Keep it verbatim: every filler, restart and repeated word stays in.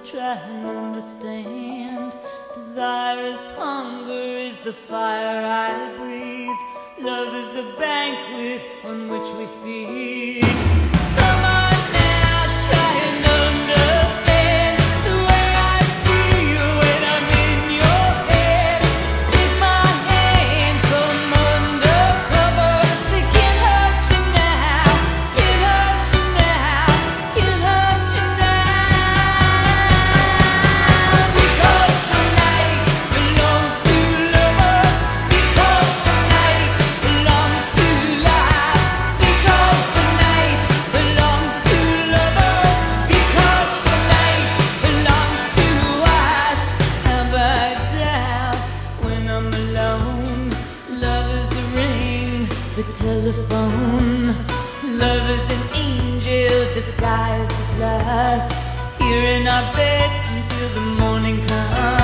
try and understand. Desirous hunger is the fire I breathe. Love is a banquet on which we feed. Come on now, try and understand the way I feel when I'm in your head. Take my hand from under cover. They can't hurt you now, can't hurt you now, can't hurt you now. Because the night belongs to lovers. Because the night belongs to life. Because the night belongs to lovers. Because the night belongs to us. Have I doubt when I'm alone? Love is a ring, the telephone. Love is an angel disguised as lust. Here in our bed until the morning comes.